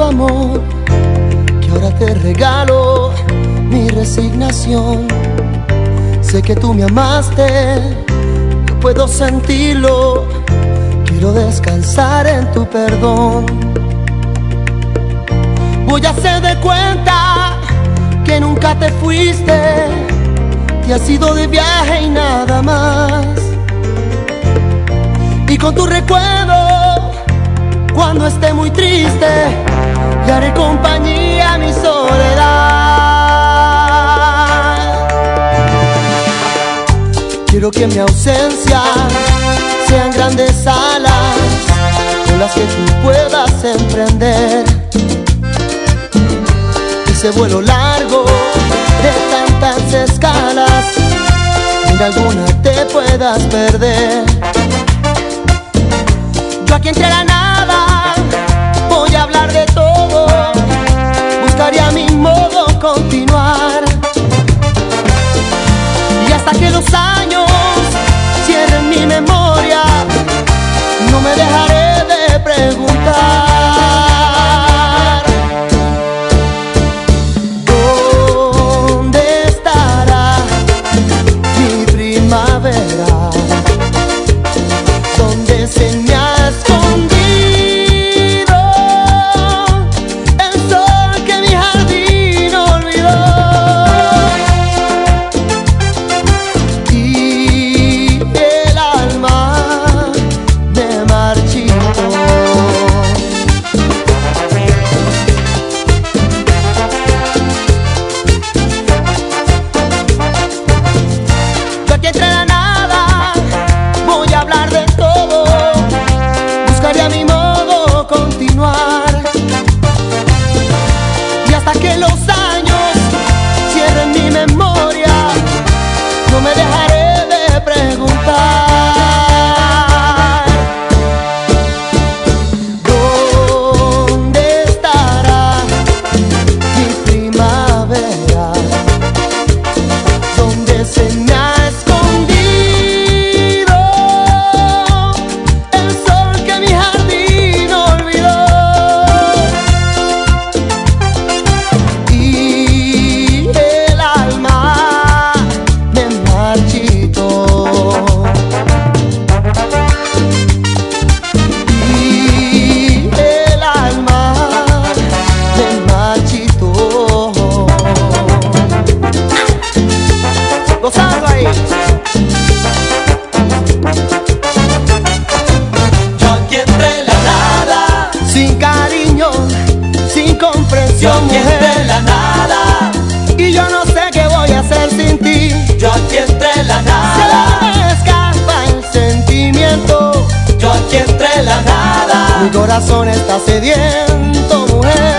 amor, que ahora te regalo mi resignación. Sé que tú me amaste, yo puedo sentirlo, quiero descansar en tu perdón. Voy a hacer de cuenta que nunca te fuiste, te has ido de viaje y nada más. Y con tu recuerdo, cuando esté muy triste, le haré compañía a mi soledad. Quiero que mi ausencia sean grandes alas con las que tú puedas emprender ese vuelo largo de tantas escalas, en alguna te puedas perder. Yo aquí entre la nada voy a hablar de todo, buscaré a mi modo continuar, y hasta que los años cierren mi memoria, no me dejaré de preguntar: ¿dónde estará mi primavera? ¿Dónde se me ha escondido el sol que mi jardín olvidó? Y el alma me marchitó. Yo aquí entre la nada voy a hablar de todo, buscaré a mi modo continuar, y hasta que los años cierren mi memoria, no me dejaré de preguntar: ¿dónde estará mi primavera? ¿Dónde se me ha escondido el sol que mi jardín olvidó? Y el alma me marchitó. Y el alma me marchitó. Gozando ahí. Yo aquí entre la nada, Sin cariño, sin yo comprensión, aquí entre mujer, la nada, y yo no sé qué voy a hacer sin ti. yo aquí entre la Se nada, me escapa el sentimiento, yo aquí entre la nada, mi corazón está sediento, mujer.